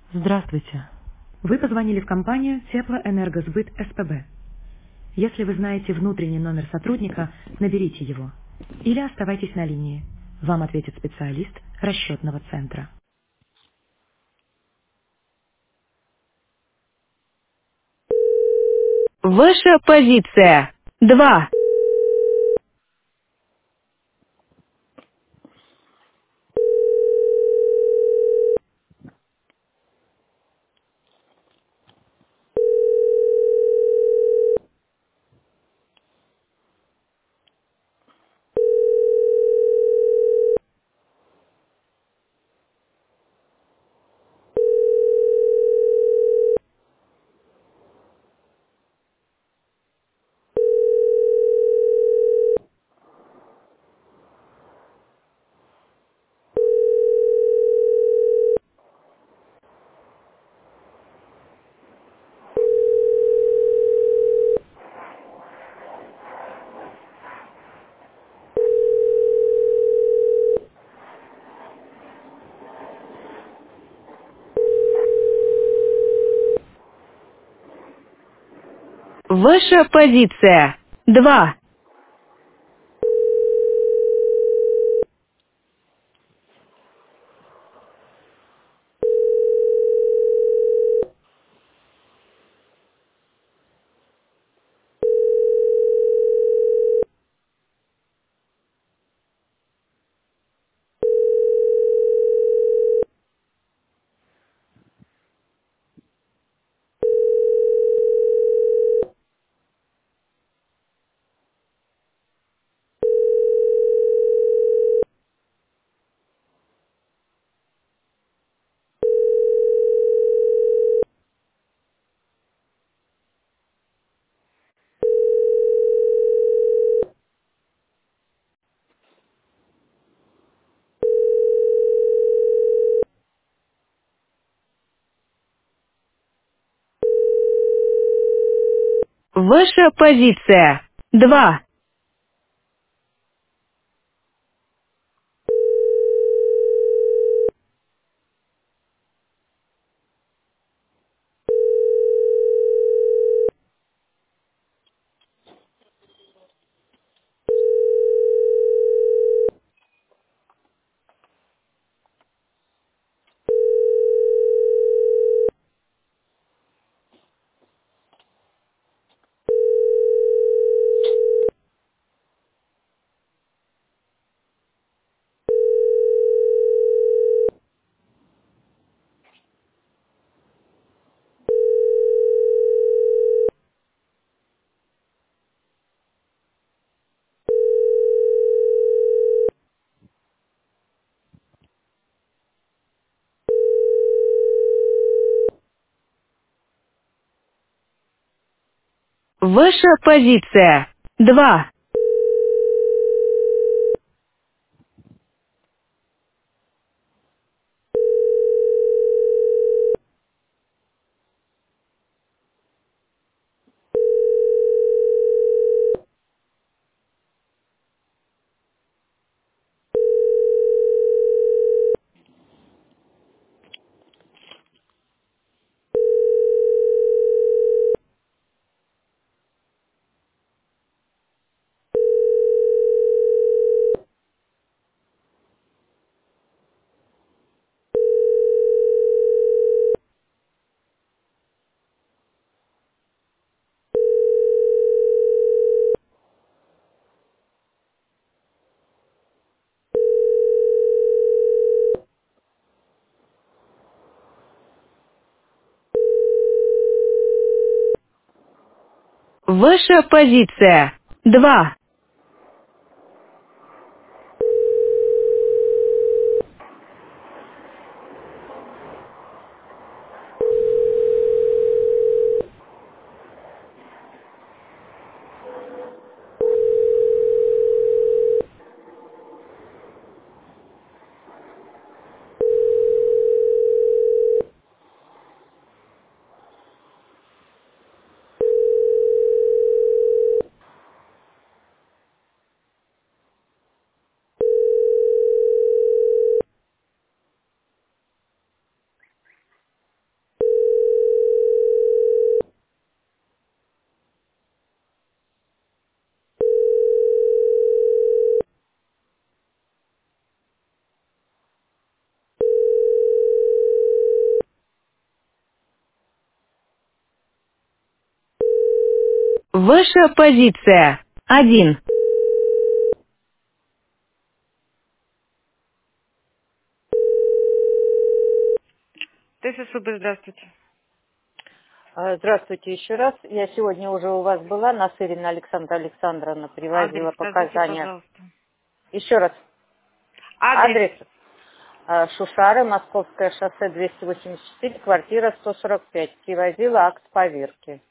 Здравствуйте. Вы позвонили в компанию Теплоэнергосбыт СПБ. Если вы знаете внутренний номер сотрудника, наберите его. Или оставайтесь на линии. Вам ответит специалист расчетного центра. Ваша позиция. 2. Ваша позиция. 2. Ваша позиция. 2. Ваша позиция. 2. Ваша позиция. 2. Ваша позиция. 1. ТССБ, здравствуйте. Здравствуйте еще раз. Я сегодня уже у вас была, Насырина Александра Александровна Адрес привозила скажите, показания. пожалуйста. Еще раз. Адрес. Адрес Шушары, Московское шоссе 284, квартира 145. Привозила акт поверки.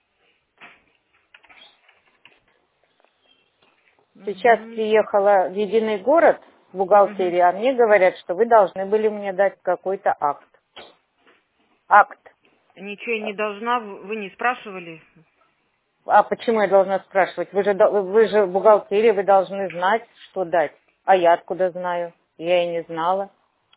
Сейчас Мгм. приехала в единый город в бухгалтерии, а мне говорят, что вы должны были мне дать какой-то акт. Акт. Ничего я не должна, вы не спрашивали. А почему я должна спрашивать? Вы же в бухгалтерии, вы должны знать, что дать. А я откуда знаю? Я и не знала.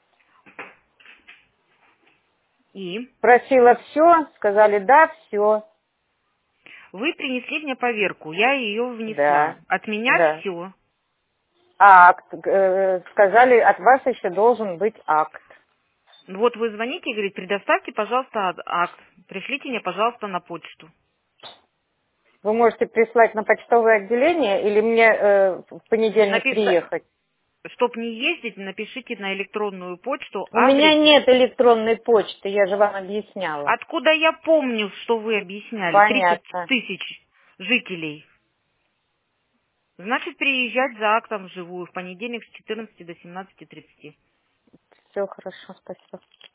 И Просила все, сказали да, все. вы принесли мне поверку, я ее внесла. Да, От меня да. все. А акт, сказали, от вас еще должен быть акт. Вот вы звоните и говорите, предоставьте, пожалуйста, акт. Пришлите мне, пожалуйста, на почту. Вы можете прислать на почтовое отделение или мне в понедельник приехать? Чтоб не ездить, напишите на электронную почту У меня адрес. нет электронной почты, я же вам объясняла. Откуда я помню, что вы объясняли? 30 Понятно. тысяч жителей. Значит, приезжать за актом вживую в понедельник с 14 до 17:30. Все хорошо, спасибо.